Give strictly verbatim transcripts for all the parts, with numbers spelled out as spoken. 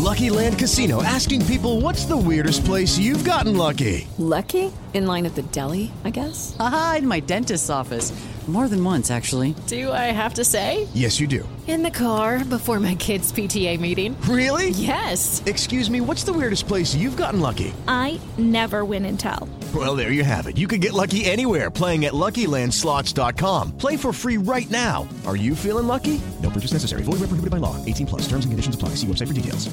Lucky Land Casino, asking people, what's the weirdest place you've gotten lucky? Lucky? In line at the deli, I guess? Aha, in my dentist's office. More than once, actually. Do I have to say? Yes, you do. In the car before my kids' P T A meeting. Really? Yes. Excuse me, what's the weirdest place you've gotten lucky? I never win and tell. Well, there you have it. You can get lucky anywhere, playing at Lucky Land Slots dot com. Play for free right now. Are you feeling lucky? No purchase necessary. Void where prohibited by law. eighteen plus. Terms and conditions apply. See website for details.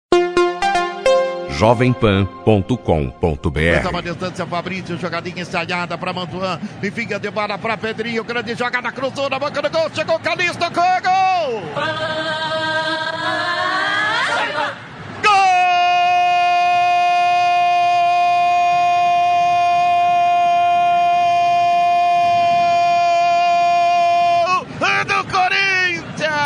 jovem pan ponto com ponto b r. Toma distância, Fabrício, jogadinha ensaiada para Mantuan, enfim, de bola para Pedrinho, grande jogada, cruzou na boca do gol, chegou Calixto, gol! Gol! É do Corinthians!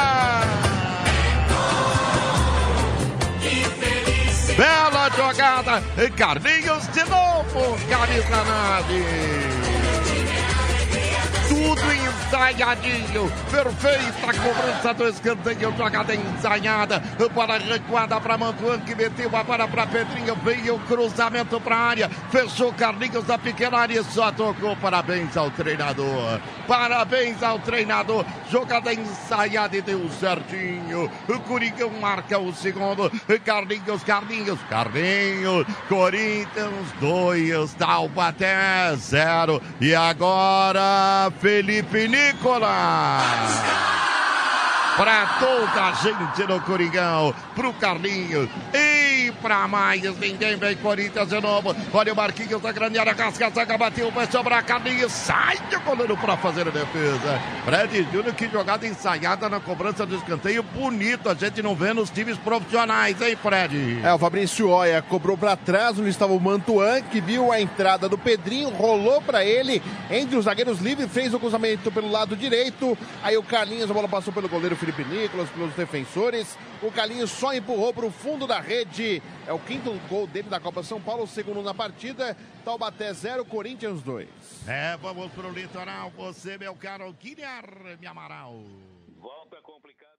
Bela jogada, Carlinhos de novo, camisa nove. Tudo ensaiadinho, perfeita cobrança do escanteio, jogada ensaiada, para recuada para Mantuan, que meteu a bola para Pedrinho, veio o cruzamento para a área, fechou Carlinhos da pequena área e só tocou. Parabéns ao treinador, parabéns ao treinador, jogada ensaiada e deu certinho, o Coringão marca o segundo, Carlinhos, Carlinhos, Carlinhos, Corinthians dois, Taubaté zero, e agora Felipe Nicolas, para toda a gente no Coringão, pro Carlinhos e pra mais, ninguém vem, Corinthians de novo, olha o Marquinhos da grande área, casca, zaga, bateu, vai sobrar Carlinhos, sai o goleiro para fazer a defesa. Fred Júnior, que jogada ensaiada na cobrança do escanteio, bonito, a gente não vê nos times profissionais, hein, Fred? É, o Fabrício Oia cobrou para trás, onde estava o Mantuan, que viu a entrada do Pedrinho, rolou para ele, entre os zagueiros livres, fez o cruzamento pelo lado direito, aí o Carlinhos, a bola passou pelo goleiro Felipe Nicolas, pelos defensores, o Carlinhos só empurrou para o fundo da rede, é o quinto gol dele da Copa São Paulo, o segundo na partida, Taubaté zero, Corinthians dois. É, vamos pro litoral, você, meu caro Guilherme Amaral. Volta complicada.